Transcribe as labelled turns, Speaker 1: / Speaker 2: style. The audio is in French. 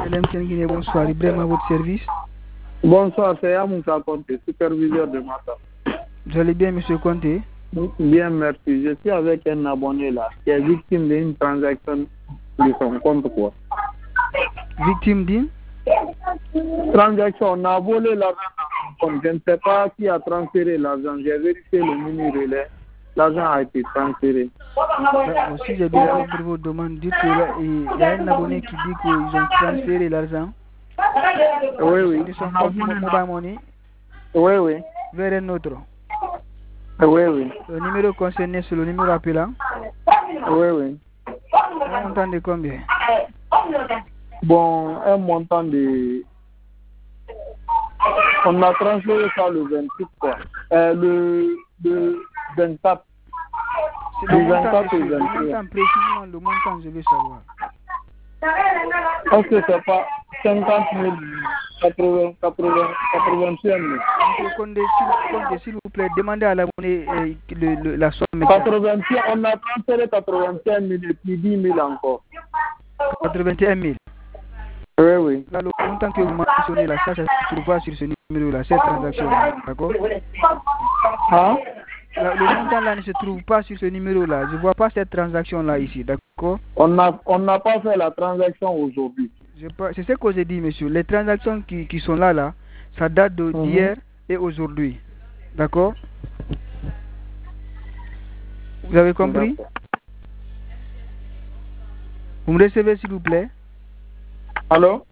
Speaker 1: LM Guinée, bonsoir. Ibrahim à votre service.
Speaker 2: Bonsoir, c'est Amoussa Conté, superviseur de Mata.
Speaker 1: Vous allez bien, monsieur Conté?
Speaker 2: Bien, merci. Je suis avec un abonné là, qui est victime d'une transaction de son compte, quoi.
Speaker 1: Victime d'une
Speaker 2: transaction? On a volé l'argent dans son compte. Je ne sais pas qui a transféré l'argent. J'ai vérifié le numéro là. L'argent a été transféré.
Speaker 1: Si j'ai bien compris vos demandes, dites qu'il y a un abonné qui dit qu'ils ont transféré l'argent.
Speaker 2: Oui.
Speaker 1: De son compte Mobile Money.
Speaker 2: Oui.
Speaker 1: Vers un autre.
Speaker 2: Oui.
Speaker 1: Le numéro concerné, c'est le numéro appelant.
Speaker 2: Oui.
Speaker 1: Un montant de combien?
Speaker 2: Bon, un montant de... On a transféré ça le 28, quoi. Le 24.
Speaker 1: C'est le montant, le montant, précisément le montant, je veux savoir.
Speaker 2: Est-ce que c'est pas 50 000, 81 000?
Speaker 1: Monsieur Condé, s'il vous plaît, demandez à la monnaie la somme.
Speaker 2: 81, on a transféré 81 000 et puis 10 000 encore.
Speaker 1: 81 000.
Speaker 2: Oui.
Speaker 1: Là, le montant que vous mentionnez là, ça ne se trouve pas sur ce numéro-là, cette transaction, d'accord?
Speaker 2: Hein?
Speaker 1: Là, le montant là ne se trouve pas sur ce numéro-là. Je ne vois pas cette transaction-là ici, d'accord?
Speaker 2: On n'a pas fait la transaction aujourd'hui.
Speaker 1: C'est ce que j'ai dit, monsieur. Les transactions qui sont là, ça date d'hier et aujourd'hui. D'accord? Vous avez compris? Vous me recevez, s'il vous plaît?
Speaker 2: Allô?